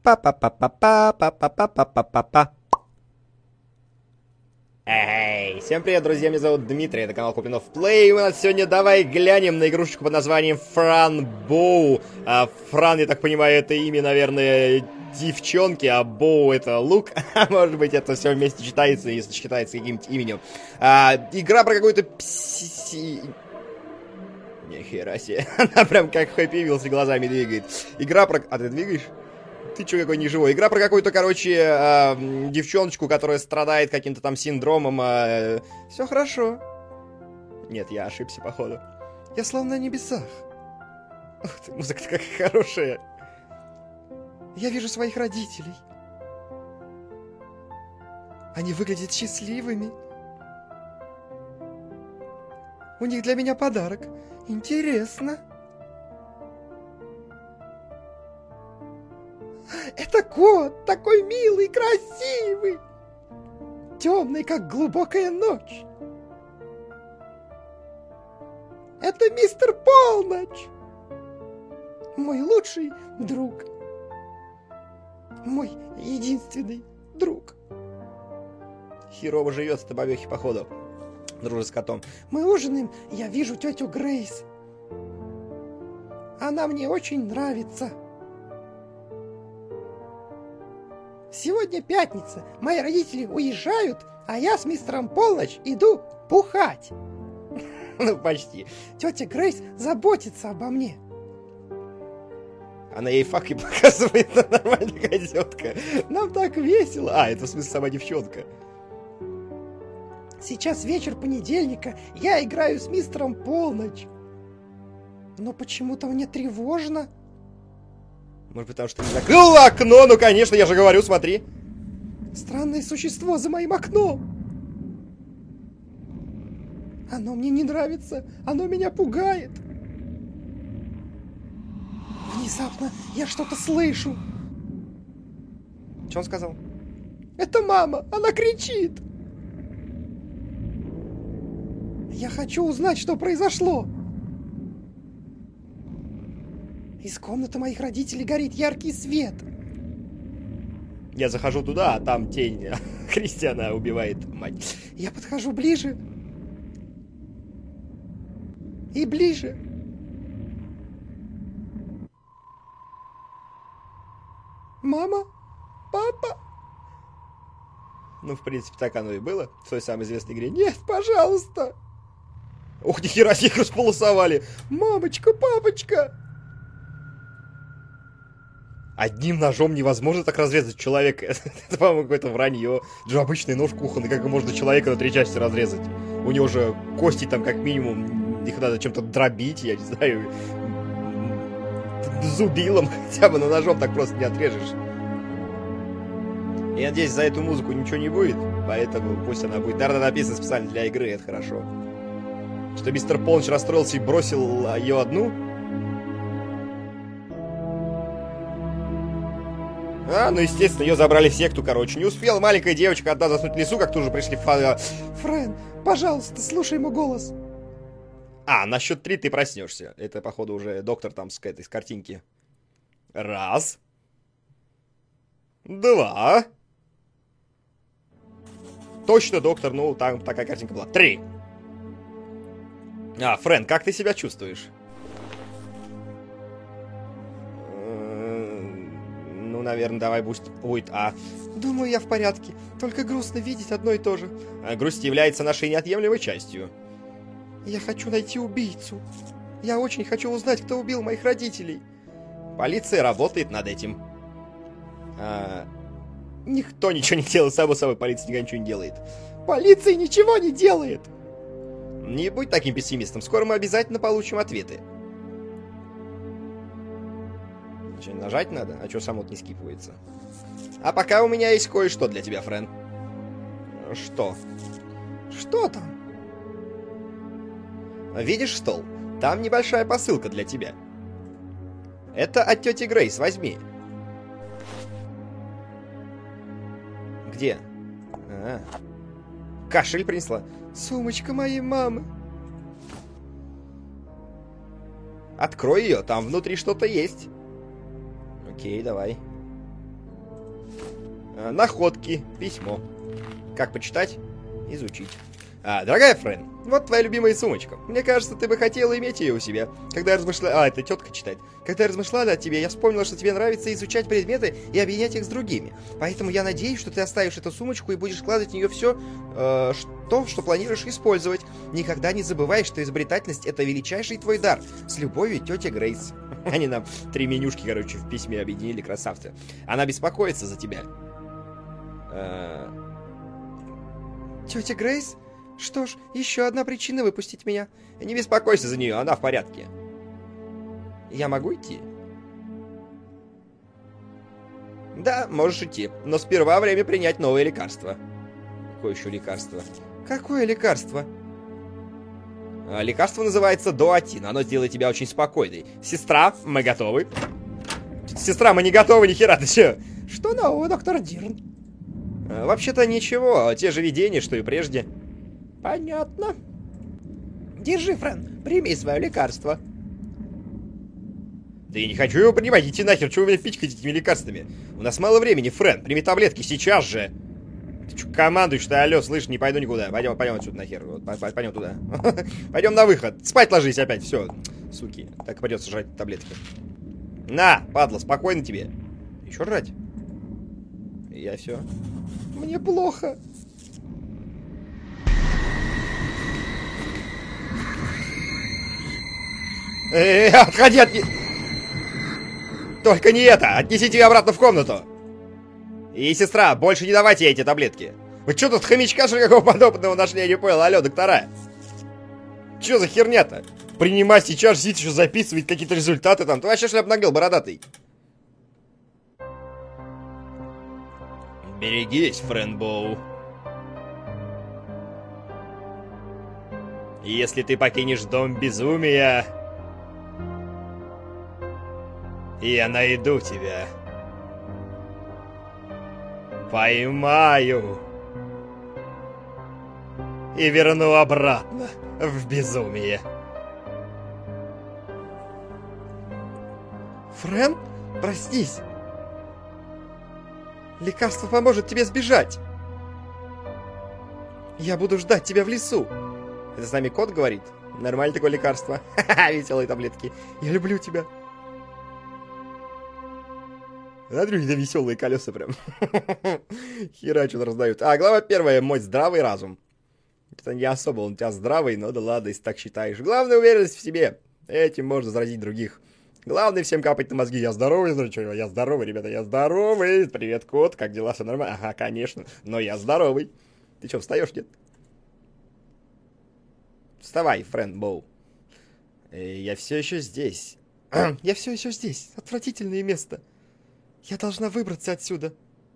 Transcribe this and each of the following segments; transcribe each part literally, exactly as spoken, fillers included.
Па-па-па-па-па-па-па-па-па-па-па. Эй, всем привет, друзья, меня зовут Дмитрий, это канал Куплинов Плей, и у нас сегодня давай глянем на игрушечку под названием Фран Боу. А, Фран, я так понимаю, это имя, наверное, девчонки, а Боу это лук. Может быть, это все вместе читается, если читается каким-нибудь именем. А, игра про какую-то пси... Нихера себе, она прям как Хэппи Вилс глазами двигает. Игра про... А ты двигаешь? Ты чё, какой неживой? Игра про какую-то, короче, э, девчоночку, которая страдает каким-то там синдромом. Э, все хорошо. Нет, я ошибся, походу. Я словно на небесах. Ух ты, музыка-то какая хорошая. Я вижу своих родителей. Они выглядят счастливыми. У них для меня подарок. Интересно. Это кот, такой милый, красивый, темный, как глубокая ночь. Это мистер Полночь, мой лучший друг, мой единственный друг. Херово живет с тобовехи, походу, дружит с котом. Мы ужинаем, я вижу тетю Грейс. Она мне очень нравится. Сегодня пятница, мои родители уезжают, а я с мистером Полночь иду бухать. Ну, почти. Тетя Грейс заботится обо мне. Она ей факи показывает, она нормальная козетка. Нам так весело. А, это в смысле сама девчонка. Сейчас вечер понедельника, я играю с мистером Полночь. Но почему-то мне тревожно. Может, потому что не закрыл окно? Ну, конечно, я же говорю, смотри. Странное существо за моим окном. Оно мне не нравится. Оно меня пугает. Внезапно я что-то слышу. Что он сказал? Это мама. Она кричит. Я хочу узнать, что произошло. Из комнаты моих родителей горит яркий свет. Я захожу туда, а там тень Кристиана убивает мать. Я подхожу ближе. И ближе. Мама? Папа? Ну, в принципе, так оно и было в той самой известной игре. Нет, пожалуйста. Ух, нихера себе их располосовали. Мамочка, папочка. Одним ножом невозможно так разрезать человека. Это, по-моему, какое-то вранье. Это же обычный нож кухонный, как можно человека на три части разрезать? У него же кости там как минимум, их надо чем-то дробить, я не знаю, зубилом хотя бы, но ножом так просто не отрежешь. Я надеюсь, за эту музыку ничего не будет, поэтому пусть она будет. Наверное, написана специально для игры, это хорошо. Что мистер Полночь расстроился и бросил ее одну? А, ну, естественно, ее забрали в секту, короче. Не успела маленькая девочка одна заснуть в лесу, как тут же пришли фа... Френ, пожалуйста, слушай мой голос. А, на счет три ты проснешься. Это, походу, уже доктор там с этой с картинки. Раз. Два. Точно, доктор, ну, там такая картинка была. Три. А, Френ, как ты себя чувствуешь? Ну, наверное, давай пусть будет А. Думаю, я в порядке. Только грустно видеть одно и то же. А грусть является нашей неотъемлемой частью. Я хочу найти убийцу. Я очень хочу узнать, кто убил моих родителей. Полиция работает над этим. А... Никто ничего не делает. Само собой, полиция никогда ничего не делает. Полиция ничего не делает! Не будь таким пессимистом. Скоро мы обязательно получим ответы. Что, нажать надо? А что само не скипывается? А пока у меня есть кое-что для тебя, Френ. Что? Что там? Видишь стол? Там небольшая посылка для тебя. Это от тети Грейс, возьми. Где? А, кошель принесла. Сумочка моей мамы. Открой ее, там внутри что-то есть. Окей, давай. А, находки. Письмо. Как почитать? Изучить. А, дорогая Френ, вот твоя любимая сумочка. Мне кажется, ты бы хотела иметь ее у себя. Когда я размышляла... А, это тетка читает. Когда я размышляла о тебе, я вспомнила, что тебе нравится изучать предметы и объединять их с другими. Поэтому я надеюсь, что ты оставишь эту сумочку и будешь складывать в нее все, э, что, что планируешь использовать. Никогда не забывай, что изобретательность — это величайший твой дар. С любовью, тетя Грейс. Они нам три менюшки, короче, в письме объединили, красавцы. Она беспокоится за тебя. Тетя Грейс? Что ж, еще одна причина выпустить меня. Не беспокойся за нее, она в порядке. Я могу идти? Да, можешь идти, но сперва время принять новое лекарство. Какое еще лекарство? Какое лекарство? А, лекарство называется Дуатин, оно сделает тебя очень спокойной. Сестра, мы готовы. Сестра, мы не готовы, нихера, ты че? Что нового, доктор Дирн? А, вообще-то ничего, те же видения, что и прежде. Понятно. Держи, Френ, прими свое лекарство. Да я не хочу его принимать, идите нахер, чего вы меня пичкаете этими лекарствами? У нас мало времени, Френ, прими таблетки сейчас же. Ты что, командуешь, что, алло, слышь, не пойду никуда. Пойдем, пойдем отсюда нахер, вот, пойдем туда. Пойдем на выход, спать ложись опять, все, суки. Так придется жрать таблетки. На, падла, спокойно тебе. Еще жрать? Я все. Мне плохо. Эй, отходи от... Только не это! Отнесите ее обратно в комнату! И, сестра, больше не давайте ей эти таблетки. Вы что тут хомячка, что ли, какого подобного нашли? Я не понял. Алло, доктора. Что за херня-то? Принимай сейчас, сидеть еще записывать какие-то результаты там. Ты вообще шляп нагрел, бородатый. Берегись, Френбоу. Если ты покинешь дом безумия... Я найду тебя. Поймаю. И верну обратно в безумие. Френ, проснись. Лекарство поможет тебе сбежать. Я буду ждать тебя в лесу. Это с нами кот говорит? Нормально такое лекарство. Ха-ха, веселые таблетки. Я люблю тебя. Смотрю, это веселые колеса прям. Хера что-то раздают. А, глава первая. Мой здравый разум. Это не особо он у тебя здравый, но да ладно, если так считаешь. Главное уверенность в себе. Этим можно заразить других. Главное всем капать на мозги. Я здоровый, ну что, я здоровый, ребята, я здоровый. Привет, кот, как дела, все нормально? Ага, конечно, но я здоровый. Ты что, встаешь, нет? Вставай, Френбоу. Я все еще здесь. Я все еще здесь. Отвратительное место. Я должна выбраться отсюда.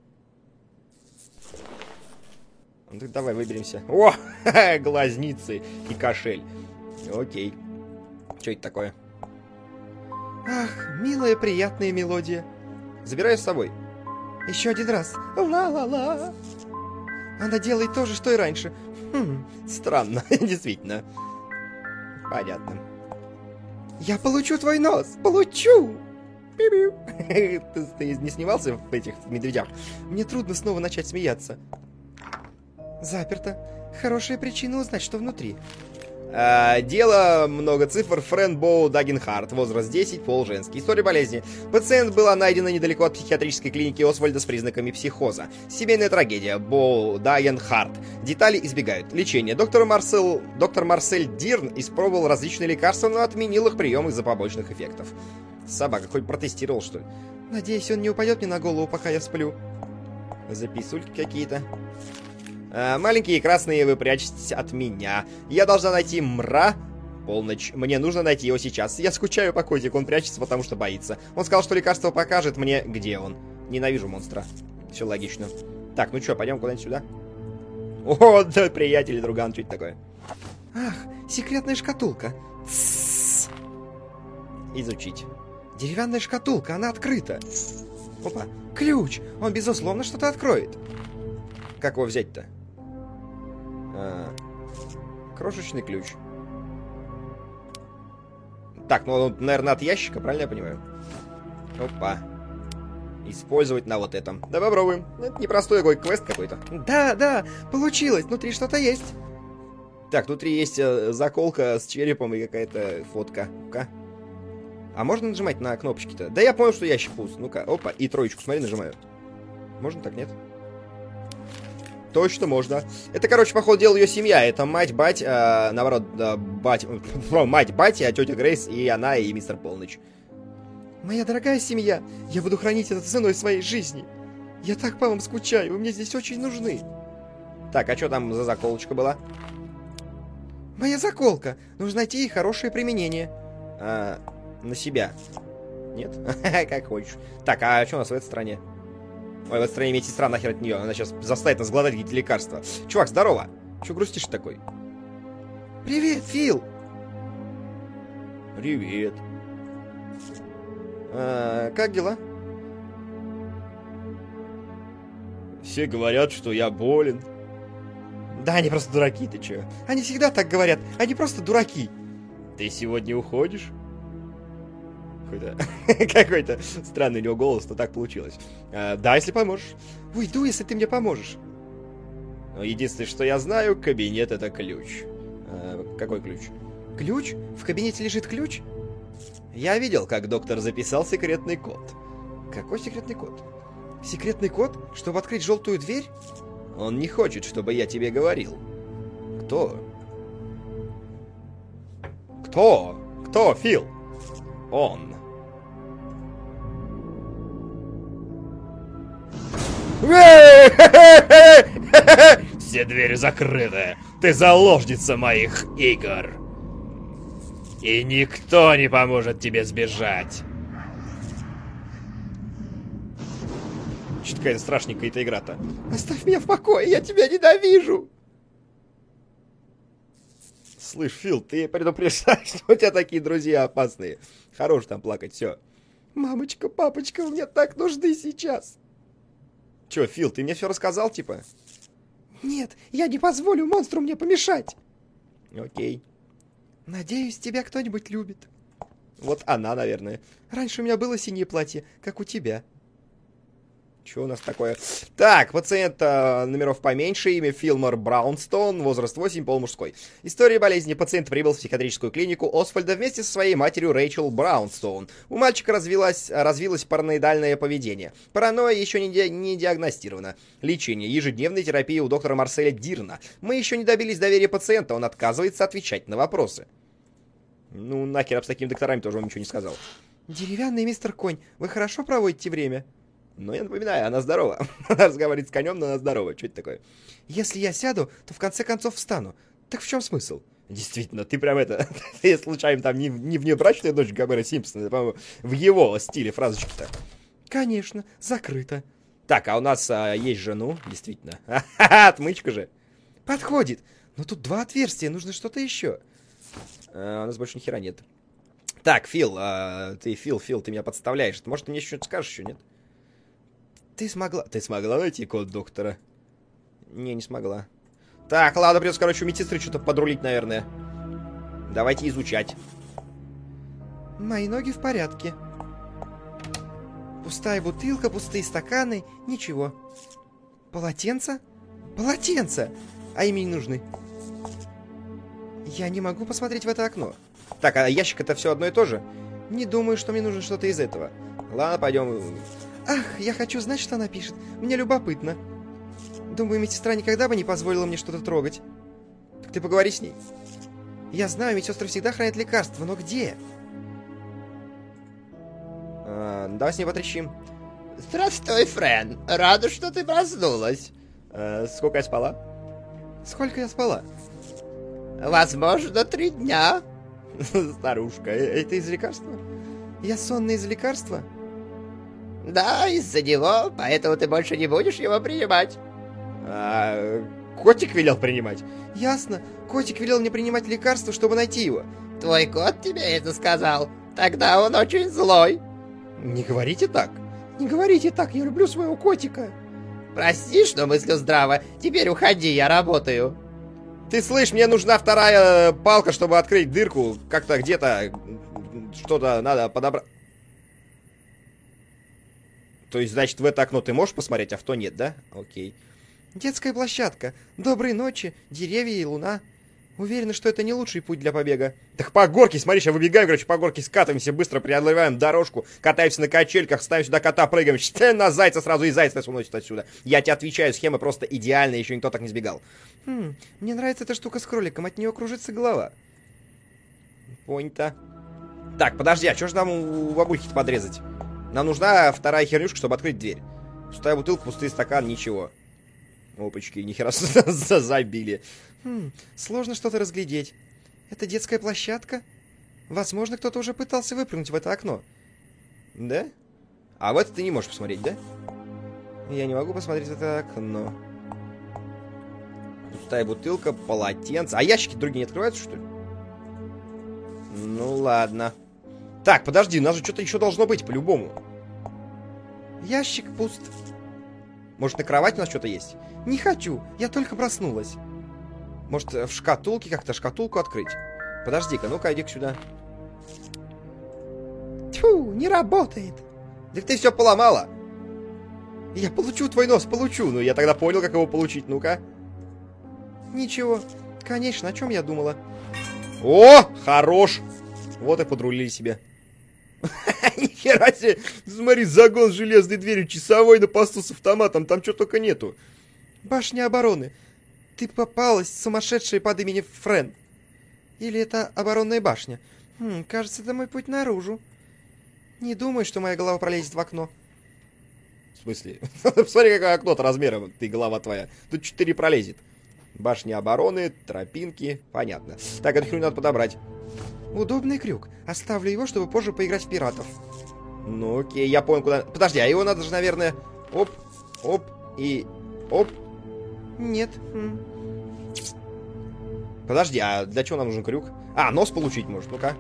Ну так давай выберемся. О, глазницы и кошель. Окей. Что это такое? Ах, милая, приятная мелодия. Забираю с собой. Еще один раз. Ла-ла-ла. Она делает то же, что и раньше. Хм, странно, действительно. Понятно. Я получу твой нос. Получу. Ты, ты не снимался в этих в медведях? Мне трудно снова начать смеяться. Заперто. Хорошая причина узнать, что внутри. А, дело, много цифр. Френбоу Дагенхарт. Возраст десять, пол женский. История болезни. Пациент была найдена недалеко от психиатрической клиники Освальда с признаками психоза. Семейная трагедия. Боу Дагенхарт. Детали избегают. Лечение. Доктор Марсел, доктор Марсель Дирн испробовал различные лекарства, но отменил их прием из-за побочных эффектов. Собака хоть протестировал, что ли? Надеюсь, он не упадет мне на голову, пока я сплю. Записульки какие-то. А, маленькие красные, вы прячетесь от меня. Я должна найти Мра. Полночь. Мне нужно найти его сейчас. Я скучаю по котику, он прячется, потому что боится. Он сказал, что лекарство покажет мне, где он. Ненавижу монстра. Все логично. Так, ну что, пойдем куда-нибудь сюда? О, да, приятель, друган, что это такое? Ах, секретная шкатулка. Тссс. Изучить. Деревянная шкатулка, она открыта. Опа, ключ. Он, безусловно, что-то откроет. Как его взять-то? А, крошечный ключ. Так, ну он, наверное, от ящика, правильно я понимаю? Опа. использовать на вот этом. Да попробуем. Это непростой такой квест какой-то. Да, да, получилось. Внутри что-то есть. Так, внутри есть э, заколка с черепом и какая-то фотка. Ну-ка. А можно нажимать на кнопочки-то? Да я понял, что ящик пуст. Ну-ка, опа, и троечку, смотри, нажимаю. Можно так, нет? Точно можно. Это, короче, походу, дела ее семья. Это мать, бать, э, наоборот, э, бать, э, мать, батя, тетя Грейс, и она, и мистер Полныч. Моя дорогая семья, я буду хранить это ценой своей жизни. Я так по вам скучаю, вы мне здесь очень нужны. Так, а что там за заколочка была? Моя заколка. Нужно найти ей хорошее применение. А, на себя. Нет? Как хочешь. Так, а что у нас в этой стране? Ой, в этой стране медсестра нахер от нее. Она сейчас заставит нас глотать какие-то лекарства. Чувак, здорово. Че грустишь такой? Привет, Фил. Привет. А, как дела? Все говорят, что я болен. Да, они просто дураки, ты че? Они всегда так говорят, они просто дураки. Ты сегодня уходишь? Какой-то какой-то странный у него голос, но так получилось. А, да, если поможешь. Уйду, если ты мне поможешь. Но единственное, что я знаю, кабинет — это ключ. А, какой ключ? Ключ? В кабинете лежит ключ? Я видел, как доктор записал секретный код. Какой секретный код? Секретный код, чтобы открыть желтую дверь? Он не хочет, чтобы я тебе говорил. Кто? Кто? Кто, Фил? Он. Все двери закрыты. Ты заложница моих игр. И никто не поможет тебе сбежать. Что-то какая-то страшненькая эта игра-то. Оставь меня в покое, я тебя ненавижу. Слышь, Фил, ты предупреждаешь, что у тебя такие друзья опасные. Хорош там плакать, все. Мамочка, папочка, мне так нужны сейчас. Че, Фил, ты мне все рассказал, типа? Нет, я не позволю монстру мне помешать. Окей. Надеюсь, тебя кто-нибудь любит. Вот она, наверное. Раньше у меня было синее платье, как у тебя. Что у нас такое? Так, пациент э, номеров поменьше, имя Филмор Браунстоун, возраст восемь, пол мужской. История болезни. Пациент прибыл в психиатрическую клинику Освальда вместе со своей матерью Рэйчел Браунстоун. У мальчика развилось, развилось параноидальное поведение. Паранойя еще не, ди не диагностирована. Лечение. Ежедневная терапия у доктора Марселя Дирна. Мы еще не добились доверия пациента, он отказывается отвечать на вопросы. Ну, нахер, с такими докторами тоже он ничего не сказал. Деревянный мистер Конь, вы хорошо проводите время? Но я напоминаю, она здорова. Она разговаривает с конем, но она здорова. Что это такое? Если я сяду, то в конце концов встану. Так в чем смысл? Действительно, ты прям это... Ты случайно там не, не внебрачная дочь Гомера Симпсона, это, по-моему, в его стиле фразочки-то. Конечно, закрыто. Так, а у нас а, есть же, ну, действительно. Ха-ха, отмычка же. Подходит. Но тут два отверстия, нужно что-то еще. А, у нас больше ни хера нет. Так, Фил, а, ты, Фил, Фил, ты меня подставляешь. Может, ты мне что-то скажешь еще, нет? Ты смогла... Ты смогла найти код доктора? Не, не смогла. Так, ладно, придется, короче, у медсестры что-то подрулить, наверное. Давайте изучать. Мои ноги в порядке. Пустая бутылка, пустые стаканы, ничего. Полотенца? Полотенца! А им не нужны. Я не могу посмотреть в это окно. Так, а ящик это все одно и то же? Не думаю, что мне нужно что-то из этого. Ладно, пойдем... Ах, я хочу знать, что она пишет. Мне любопытно. Думаю, медсестра никогда бы не позволила мне что-то трогать. Так ты поговори с ней. Я знаю, медсестры всегда хранят лекарства, но где? А, давай с ней потрещим. Здравствуй, Френ. Рада, что ты проснулась. А, сколько я спала? Сколько я спала? Возможно, три дня. Старушка, это из лекарства? Я сонная из лекарства? Да, из-за него, поэтому ты больше не будешь его принимать. А, котик велел принимать. Ясно. Котик велел мне принимать лекарства, чтобы найти его. Твой кот тебе это сказал. Тогда он очень злой. Не говорите так. Не говорите так, я люблю своего котика. Прости, что мыслю здраво. Теперь уходи, я работаю. Ты слышь, мне нужна вторая палка, чтобы открыть дырку. Как-то где-то что-то надо подобрать. То есть, значит, в это окно ты можешь посмотреть, а в то нет, да? Окей. Детская площадка. Доброй ночи, деревья и луна. Уверена, что это не лучший путь для побега. Так по горке, смотри, сейчас выбегаем, короче, по горке скатываемся, быстро преодолеваем дорожку, катаемся на качельках, ставим сюда кота, прыгаем, считаем на зайца сразу, и зайца нас уносит отсюда. Я тебе отвечаю, схема просто идеальная, еще никто так не сбегал. Хм, мне нравится эта штука с кроликом, от нее кружится голова. Понято. Так, подожди, а что же нам у бабульки-то подрезать? Нам нужна вторая хернюшка, чтобы открыть дверь. Пустая бутылка, пустый стакан, ничего. Опачки, нихера забили. Хм, сложно что-то разглядеть. Это детская площадка? Возможно, кто-то уже пытался выпрыгнуть в это окно. Да? А в это ты не можешь посмотреть, да? Я не могу посмотреть в это окно. Пустая бутылка, полотенце. А ящики другие не открываются, что ли? Ну ладно. Так, подожди, у нас же что-то еще должно быть, по-любому. Ящик пуст. Может, на кровати у нас что-то есть? Не хочу, я только проснулась. Может, в шкатулке как-то шкатулку открыть? Подожди-ка, ну-ка, иди-ка сюда. Тьфу, не работает. Так ты все поломала. Я получу твой нос, получу. Ну, я тогда понял, как его получить. Ну-ка. Ничего. Конечно, о чем я думала? О, хорош. Вот и подрулили себе. Нихера себе. Смотри, загон с железной дверью, часовой на посту с автоматом. Там что только нету. Башня обороны. Ты попалась, сумасшедшая под именем Френ. Или это оборонная башня? Хм, кажется, это мой путь наружу. Не думаю, что моя голова пролезет в окно. В смысле? Посмотри, какое окно-то размером, ты голова твоя. Тут четыре пролезет. Башня обороны, тропинки, понятно. Так, эту хрень надо подобрать. Удобный крюк. Оставлю его, чтобы позже поиграть в пиратов. Ну окей, я понял, куда... Подожди, а его надо же, наверное... Оп, оп и... Оп. Нет. М. Подожди, а для чего нам нужен крюк? А, нос получить может, ну-ка.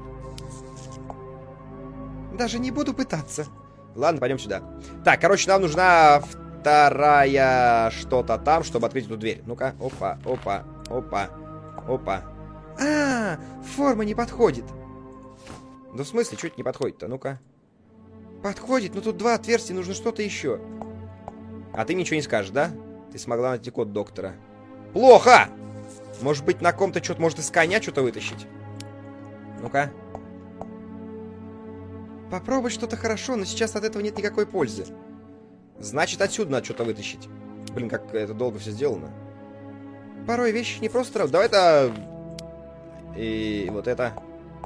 Даже не буду пытаться. Ладно, пойдем сюда. Так, короче, нам нужна вторая что-то там, чтобы открыть эту дверь. Ну-ка, опа, опа, опа, опа. А, форма не подходит. Да в смысле, что это не подходит-то? Ну-ка. Подходит, но тут два отверстия, нужно что-то еще. А ты ничего не скажешь, да? Ты смогла найти код доктора. Плохо! Может быть, на ком-то что-то, может, из коня что-то вытащить? Ну-ка. Попробовать что-то хорошо, но сейчас от этого нет никакой пользы. Значит, отсюда надо что-то вытащить. Блин, как это долго все сделано. Порой вещи не просто... Давай это... И вот это...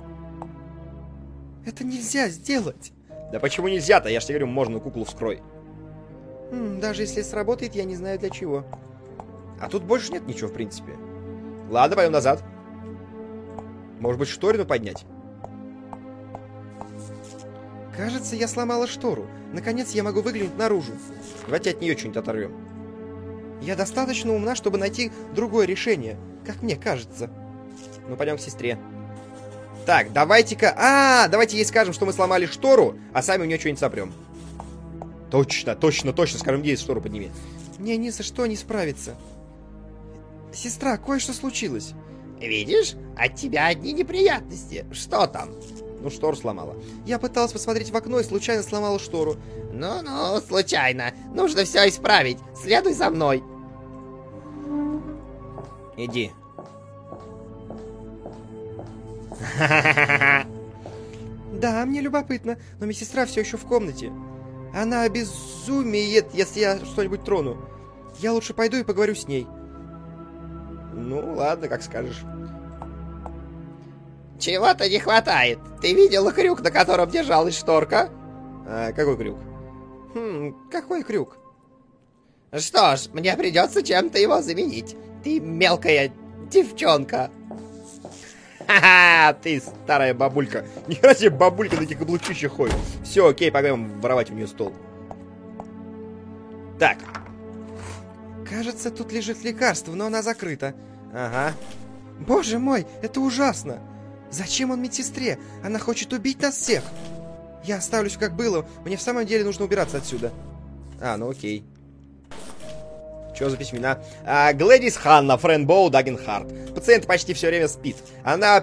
Это нельзя сделать. Да почему нельзя-то? Я же тебе говорю, можно куклу вскрой. М, даже если сработает, я не знаю для чего. А тут больше нет ничего, в принципе. Ладно, пойдем назад. Может быть, шторину поднять? Кажется, я сломала штору. Наконец я могу выглянуть наружу. Давайте от нее что-нибудь оторвем. Я достаточно умна, чтобы найти другое решение, как мне кажется. Ну, пойдем к сестре. Так, давайте-ка... А, давайте ей скажем, что мы сломали штору, а сами у нее что-нибудь сопрем. Точно, точно, точно. Скажем, ей штору подними. Мне ни за что не справиться. Сестра, кое-что случилось. Видишь, от тебя одни неприятности. Что там? Ну, штору сломала. Я пыталась посмотреть в окно и случайно сломала штору. Ну-ну, случайно. Нужно все исправить. Следуй за мной. Иди. Да, мне любопытно, но медсестра все еще в комнате. Она обезумеет, если я что-нибудь трону. Я лучше пойду и поговорю с ней. Ну, ладно, как скажешь. Чего-то не хватает. Ты видел крюк, на котором держалась шторка? А, какой крюк? Хм, какой крюк? Что ж, мне придется чем-то его заменить. Ты мелкая девчонка. Ха-ха, ты старая бабулька. Нихера себе бабулька на таких каблучищах ходит. Все, окей, пойдем воровать у нее стол. Так. Кажется, тут лежит лекарство, но она закрыта. Ага. Боже мой, это ужасно. Зачем он медсестре? Она хочет убить нас всех. Я оставлюсь как было. Мне в самом деле нужно убираться отсюда. А, ну окей. Что за письмена? А, Глэдис Ханна, Френ Боу, Даггенхарт. Пациент почти все время спит. Она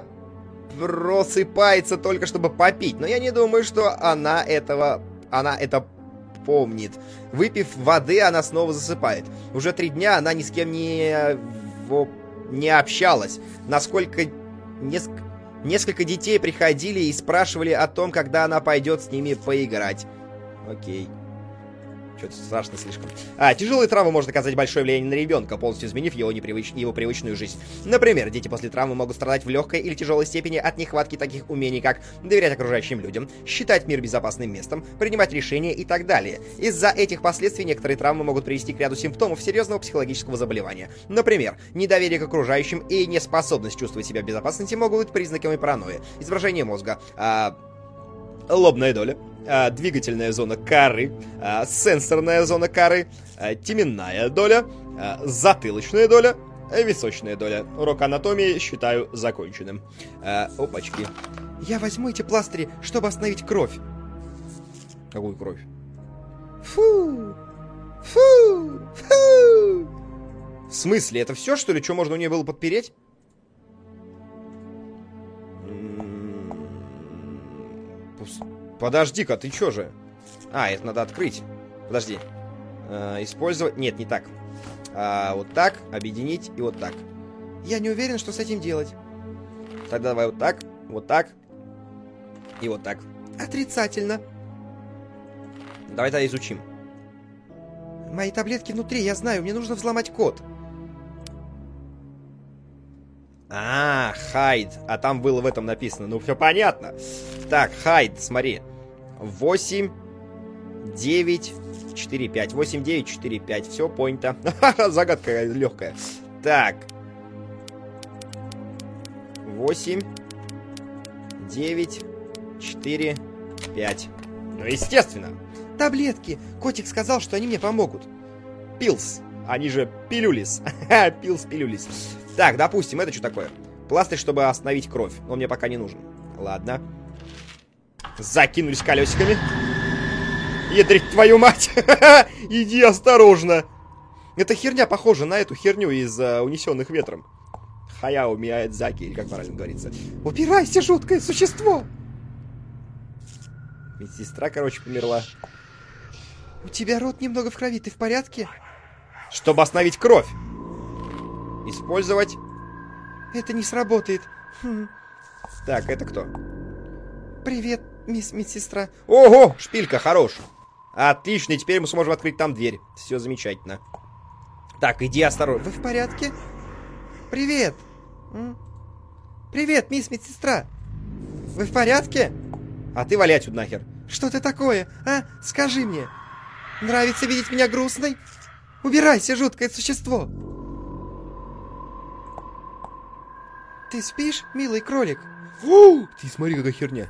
просыпается только чтобы попить. Но я не думаю, что она этого... Она это помнит. Выпив воды, она снова засыпает. Уже три дня она ни с кем не... не общалась. Насколько... Неск... Несколько детей приходили и спрашивали о том, когда она пойдет с ними поиграть. Окей. Что-то страшно слишком. А, тяжелые травмы может оказать большое влияние на ребенка, полностью изменив его, непривыч... его привычную жизнь. Например, дети после травмы могут страдать в легкой или тяжелой степени от нехватки таких умений, как доверять окружающим людям, считать мир безопасным местом, принимать решения и так далее. Из-за этих последствий некоторые травмы могут привести к ряду симптомов серьезного психологического заболевания. Например, недоверие к окружающим и неспособность чувствовать себя в безопасности могут быть признаками паранойи, извращение мозга, а... лобная доля, а, двигательная зона коры, а, сенсорная зона коры, а, теменная доля, а, затылочная доля, а, височная доля. Урок анатомии считаю законченным. А, опачки. Я возьму эти пластыри, чтобы остановить кровь. Какую кровь? Фу! Фу! Фу! В смысле? Это все, что ли? Что можно у нее было подпереть? Подожди-ка, ты чё же? А, это надо открыть. Подожди. А, использовать... Нет, не так. А, вот так, объединить и вот так. Я не уверен, что с этим делать. Тогда давай вот так, вот так и вот так. Отрицательно. Давай тогда изучим. Мои таблетки внутри, я знаю, мне нужно взломать код. А, хайд. А там было в этом написано. Ну, все понятно. Так, хайд, смотри. восемь, девять, четыре, пять. восемь, девять, четыре, пять. Все, понято. Загадка легкая. Так. восемь, девять, четыре, пять. Ну, естественно. Таблетки. Котик сказал, что они мне помогут. Пилс. Они же пилюлис. Пилс, пилюлис. Так, допустим, это что такое? Пластырь, чтобы остановить кровь. Он мне пока не нужен. Ладно. Закинулись колесиками. Ядрить твою мать! Иди осторожно! Эта херня похожа на эту херню из uh, «Унесенных ветром». Хаяо Миядзаки, или как правильно говорится. Убирайся, жуткое существо! Медсестра, короче, померла. У тебя рот немного в крови, ты в порядке? Чтобы остановить кровь. Использовать. Это не сработает. Хм. Так, это кто? Привет, мисс медсестра. Ого, шпилька, хорош. Отлично, и теперь мы сможем открыть там дверь. Все замечательно. Так, иди осторожно. Вы в порядке? Привет. М? Привет, мисс медсестра. Вы в порядке? А ты вали отсюда нахер. Что ты такое, а? Скажи мне. Нравится видеть меня грустной? Убирайся, жуткое существо. Ты спишь, милый кролик? О, ты смотри, какая херня.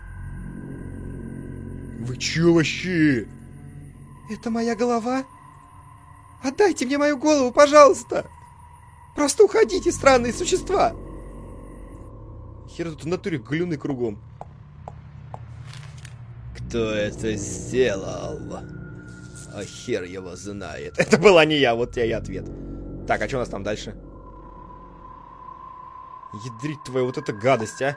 Вы чё вообще? Это моя голова? Отдайте мне мою голову, пожалуйста. Просто уходите, странные существа. Хер тут в натуре галюны кругом. Кто это сделал? А хер его знает. Это была не я, вот тебе и ответ. Так, а что у нас там дальше? Ядрить твою, вот эта гадость, а.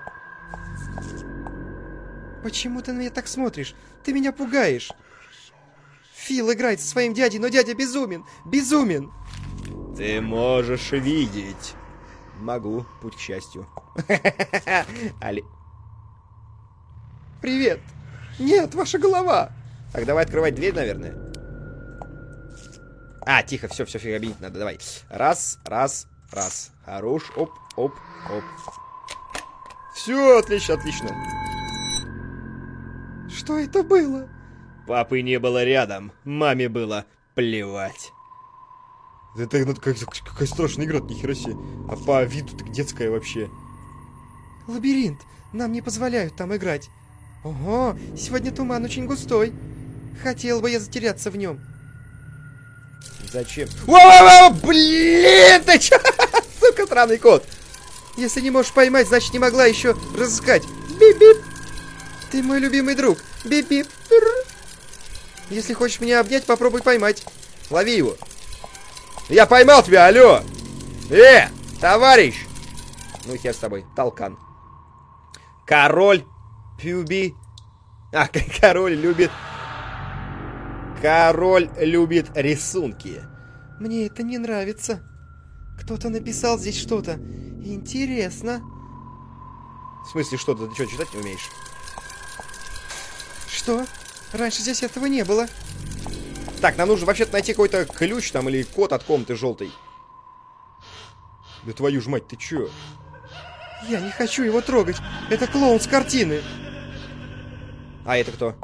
Почему ты на меня так смотришь? Ты меня пугаешь. Фил играет со своим дядей, но дядя безумен. Безумен. Ты можешь видеть. Могу. Путь к счастью. Али. Привет. Нет, ваша голова. Так, давай открывать дверь, наверное. А, тихо, все, все, фиг объединить надо, давай. Раз, раз, раз. Хорош, оп, оп, оп. Все, отлично, отлично. Что это было? Папы не было рядом, маме было плевать. Это ну, как, какая страшная игра, нихера себе. А по виду так детская вообще. Лабиринт. Нам не позволяют там играть. Ого, сегодня туман очень густой. Хотел бы я затеряться в нем. Зачем? О, блин, ты чё? Сука, странный кот. Если не можешь поймать, значит не могла еще разыскать. Бип-бип. Ты мой любимый друг. Бип-бип. Если хочешь меня обнять, попробуй поймать. Лови его. Я поймал тебя, алло. Э, товарищ. Ну хер с тобой, толкан. Король Пюби. А, король любит Король любит рисунки. Мне это не нравится. Кто-то написал здесь что-то. Интересно. В смысле что-то? Ты что, читать не умеешь? Что? Раньше здесь этого не было. Так, нам нужно вообще-то найти какой-то ключ там или код от комнаты желтой. Да твою ж мать, ты чё? Я не хочу его трогать. Это клоун с картины. А это кто?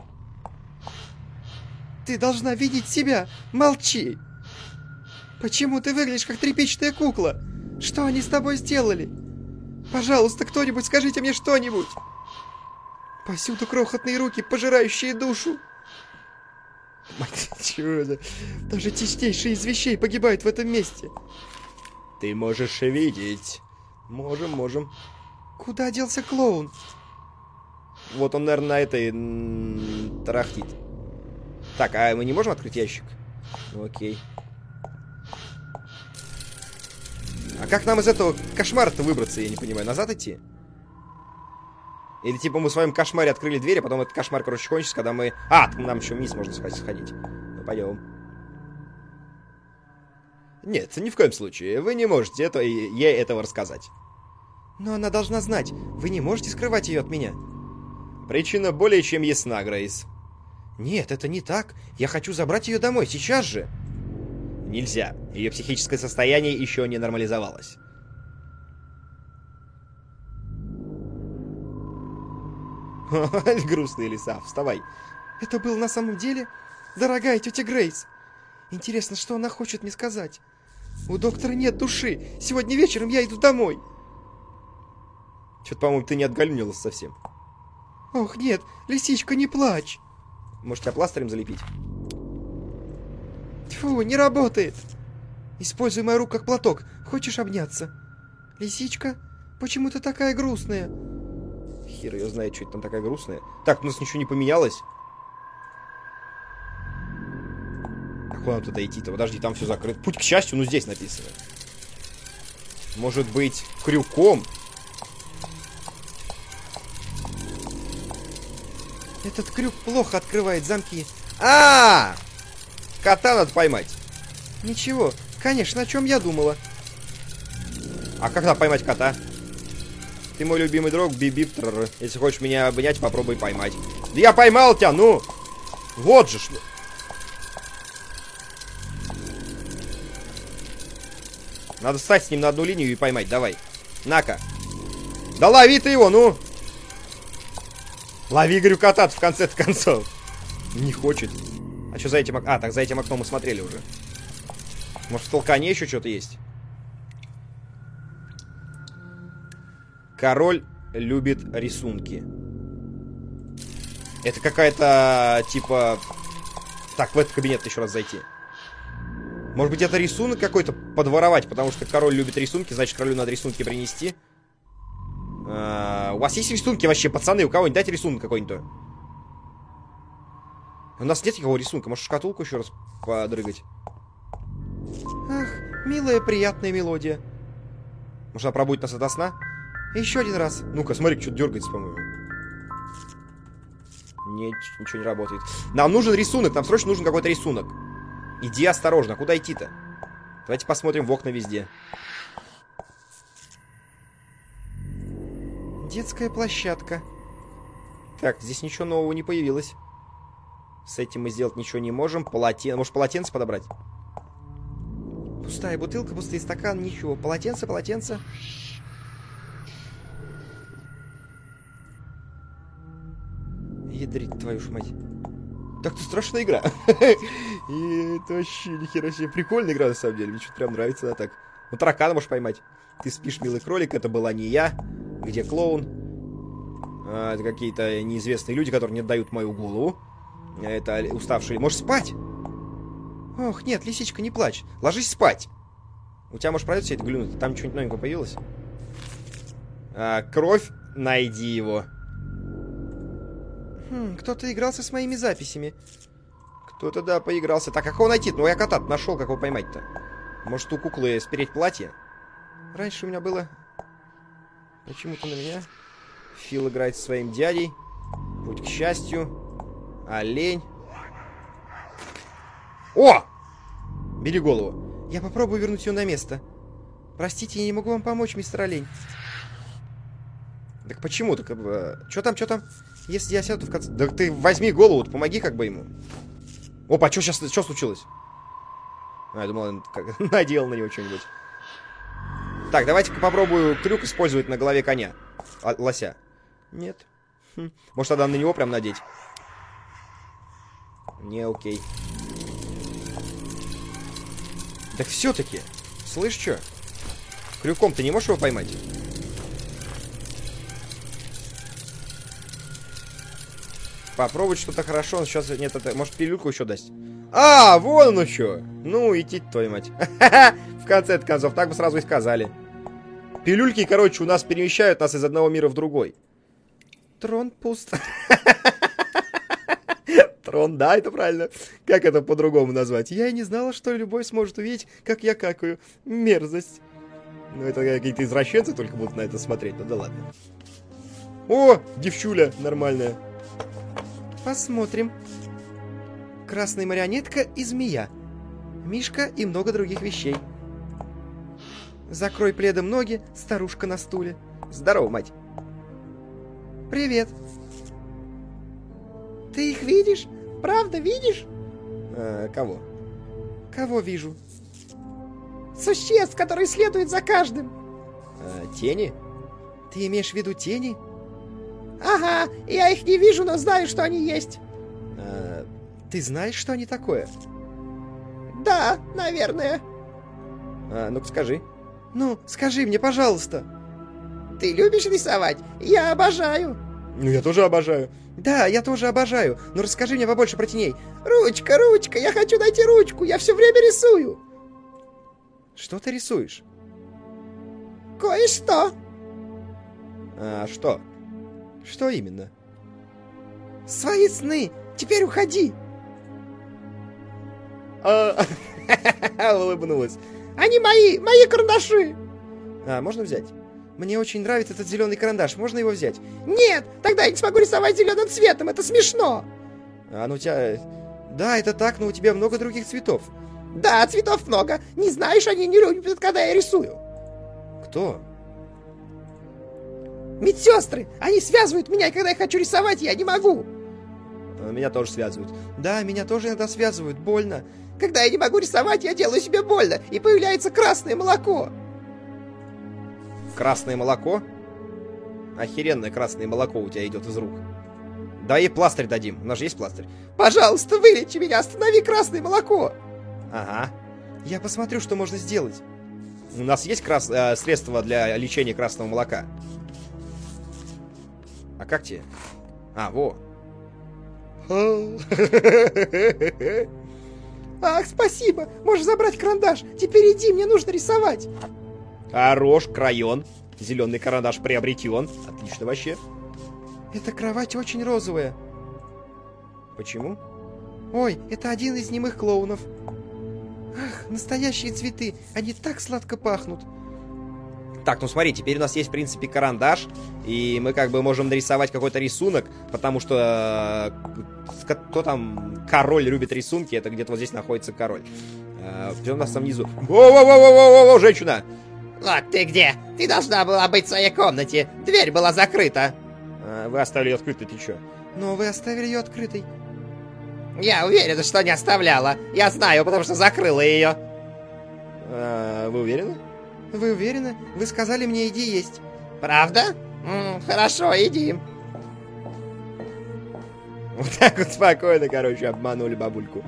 Ты должна видеть себя. Молчи. Почему ты выглядишь как тряпичная кукла? Что они с тобой сделали? Пожалуйста, кто-нибудь скажите мне что-нибудь. Повсюду крохотные руки, пожирающие душу. Мать, чего это? Даже чистейшие из вещей погибают в этом месте. Ты можешь видеть. Можем, можем. Куда делся клоун? Вот он, наверное, на этой м, тарахтит. Так, а мы не можем открыть ящик? Ну, окей. А как нам из этого кошмара-то выбраться, я не понимаю. Назад идти? Или типа мы в своем кошмаре открыли дверь, а потом этот кошмар, короче, кончится, когда мы... А, нам еще вниз можно сходить. Ну, пойдем. Нет, ни в коем случае. Вы не можете это, ей этого рассказать. Но она должна знать. Вы не можете скрывать ее от меня. Причина более чем ясна, Грейс. Нет, это не так. Я хочу забрать ее домой, сейчас же. Нельзя. Ее психическое состояние еще не нормализовалось. Грустные леса, вставай. Это был на самом деле дорогая тетя Грейс. Интересно, что она хочет мне сказать. У доктора нет души. Сегодня вечером я иду домой. Что-то, по-моему, ты не отгальмнилась совсем. Ох, нет, лисичка, не плачь. Может, тебя пластырем залепить? Тьфу, не работает. Используй мою руку как платок. Хочешь обняться? Лисичка, почему ты такая грустная? Хер ее знает, что это там такая грустная. Так, у нас ничего не поменялось. А куда нам туда идти-то? Подожди, там все закрыто. Путь к счастью, ну здесь написано. Может быть, крюком? Этот крюк плохо открывает замки. А, -а, -а! Кота надо поймать. Ничего, конечно, о чем я думала. А как надо поймать кота? Ты мой любимый друг, бип-бип. Если хочешь меня обнять, попробуй поймать. Да я поймал тебя, ну! Вот же ж. Надо встать с ним на одну линию и поймать, давай. На-ка. Да лови ты его, ну! Лови, говорю, кота в конце концов. Не хочет. А что за этим окном? А, так за этим окном мы смотрели уже. Может, в толкане еще что-то есть? Король любит рисунки. Это какая-то, типа... Так, в этот кабинет еще раз зайти. Может быть, это рисунок какой-то подворовать, потому что король любит рисунки, значит, королю надо рисунки принести. А, у вас есть рисунки вообще, пацаны? У кого-нибудь дайте рисунок какой-нибудь. У нас нет никакого рисунка. Может, шкатулку еще раз подрыгать? Ах, милая, приятная мелодия. Может, она пробудет нас ото сна? Еще один раз. Ну-ка, смотри, что-то дергается, по-моему. Нет, ничего не работает. Нам нужен рисунок, нам срочно нужен какой-то рисунок. Иди осторожно, куда идти-то? Давайте посмотрим в окна везде. Детская площадка. Так, здесь ничего нового не появилось. С этим мы сделать ничего не можем. Полотен... Может, полотенце подобрать? Пустая бутылка, пустые стаканы, ничего. Полотенце, полотенце. Ядрить твою ж мать. Так, это страшная игра. И это вообще нихера себе. Прикольная игра, на самом деле. Мне что-то прям нравится, да, так. Ну, таракана можешь поймать. Ты спишь, милый кролик, это была не я. Где клоун? А, это какие-то неизвестные люди, которые не отдают мою голову. Это уставшие. Можешь спать? Ох, нет, лисичка, не плачь. Ложись спать. У тебя, может, пройдет все это глюнуть? Там что-нибудь новенькое появилось? А, кровь. Найди его. Хм, кто-то игрался с моими записями. Кто-то, да, поигрался. Так, а кого найти? Ну, я кота нашел, как его поймать-то. Может, у куклы спереть платье? Раньше у меня было... Почему-то на меня. Фил играет со своим дядей. Путь к счастью. Олень. О! Бери голову. Я попробую вернуть ее на место. Простите, я не могу вам помочь, мистер Олень. Так почему? Так, э, что там, что там? Если я сяду в конце... Да ты возьми голову, помоги как бы ему. Опа, что сейчас, что случилось? А, я думал, он как, надел на него что-нибудь. Так, давайте-ка попробую трюк использовать на голове коня. А, лося. Нет. Хм. Может, тогда на него прям надеть? Не, окей. Так все-таки. Слышь, что? Крюком ты не можешь его поймать? Попробовать что-то хорошо, он сейчас... Нет, это... Может, пилюльку еще даст? А, вон оно что! Ну, идти, твою мать. В конце концов, так бы сразу и сказали. Пилюльки, короче, у нас перемещают нас из одного мира в другой. Трон пуст. Трон, да, это правильно. Как это по-другому назвать? Я и не знала, что любой сможет увидеть, как я какаю. Мерзость. Ну, это какие-то извращенцы только будут на это смотреть. Ну да ладно. О, девчуля нормальная. Посмотрим. Красная марионетка и змея. Мишка и много других вещей. Закрой пледом ноги, старушка на стуле. Здорово, мать. Привет. Ты их видишь? Правда видишь? А, кого? Кого вижу? Существ, которые следуют за каждым. А, тени? Ты имеешь в виду тени? Ага, я их не вижу, но знаю, что они есть. А, Ты знаешь, что они такое? Да, наверное. а, ну-ка скажи. Ну, скажи мне, пожалуйста. Ты любишь рисовать? Я обожаю. Ну, я тоже обожаю. Да, я тоже обожаю, но расскажи мне побольше про теней. Ручка, ручка, я хочу найти ручку, я все время рисую. Что ты рисуешь? Кое-что. А что? Что именно? Свои сны. Теперь уходи. А, улыбнулась. Они мои, мои карандаши. А, можно взять? Мне очень нравится этот зеленый карандаш, можно его взять? Нет, тогда я не смогу рисовать зеленым цветом, это смешно. А, ну у тебя... Да, это так, но у тебя много других цветов. Да, цветов много. Не знаешь, они не любят, когда я рисую. Кто? Медсестры, они связывают меня, и когда я хочу рисовать, я не могу. А, меня тоже связывают. Да, меня тоже иногда связывают, больно. Когда я не могу рисовать, я делаю себе больно, и появляется красное молоко. Красное молоко? Охеренное красное молоко у тебя идет из рук. Да и пластырь дадим. У нас же есть пластырь. Пожалуйста, вылечи меня, останови красное молоко. Ага. Я посмотрю, что можно сделать. У нас есть крас... э, средства для лечения красного молока. А как тебе? А, во. Ах, спасибо, можешь забрать карандаш. Теперь иди, мне нужно рисовать. Хорош, крайон. Зеленый карандаш приобретен. Отлично вообще. Эта кровать очень розовая. Почему? Ой, это один из немых клоунов. Ах, настоящие цветы, они так сладко пахнут. Так, ну смотри, теперь у нас есть, в принципе, карандаш. И мы как бы можем нарисовать какой-то рисунок. Потому что... э, Кто там король любит рисунки? Это где-то вот здесь находится король. Э, Где у нас там внизу? Воу-воу-воу-воу-воу, женщина! Вот ты где? Ты должна была быть в своей комнате. Дверь была закрыта. Э, Вы оставили ее открытой, ты чё? Но вы оставили ее открытой. Я уверена, что не оставляла. Я знаю, потому что закрыла ее. Э, Вы уверены? Вы уверены? Вы сказали мне иди есть. Правда? М, хорошо, иди. Вот так вот спокойно, короче, обманули бабульку.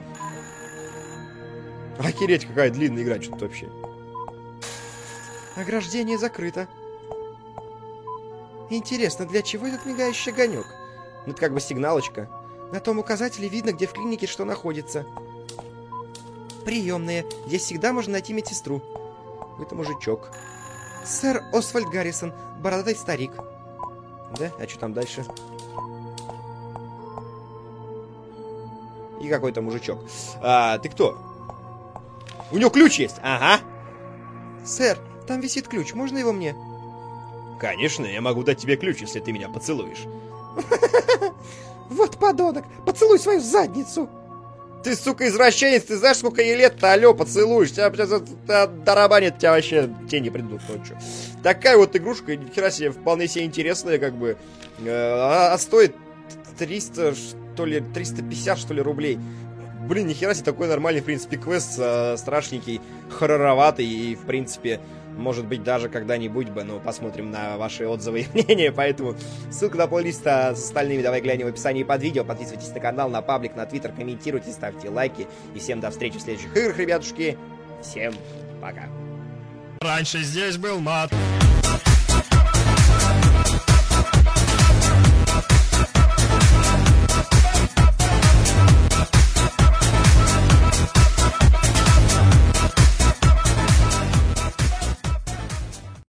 Охереть, какая длинная игра, что-то вообще. Ограждение закрыто. Интересно, для чего этот мигающий огонек? Ну, это как бы сигналочка. На том указателе видно, где в клинике что находится. Приемная. Здесь всегда можно найти медсестру. Это мужичок. Сэр Освальд Гаррисон, бородатый старик. Да? А что там дальше? И какой-то мужичок. А, ты кто? У него ключ есть. Ага. Сэр, там висит ключ, можно его мне? Конечно, я могу дать тебе ключ, если ты меня поцелуешь. Вот подонок, поцелуй свою задницу. Ты, сука, извращенец, ты знаешь, сколько ей лет-то, алё, поцелуешь, тебя сейчас тарабанит, тебя вообще тени придут ночью. Такая вот игрушка, нихера себе, вполне себе интересная, как бы, а, а стоит триста, что ли, триста пятьдесят, что ли, рублей. Блин, нихера себе, такой нормальный, в принципе, квест, э, страшненький, хорророватый, и, в принципе, может быть, даже когда-нибудь бы, но посмотрим на ваши отзывы и мнения, поэтому ссылка на плейлист с остальными давай глянем в описании под видео, подписывайтесь на канал, на паблик, на твиттер, комментируйте, ставьте лайки, и всем до встречи в следующих играх, ребятушки, всем пока. Раньше здесь был мат.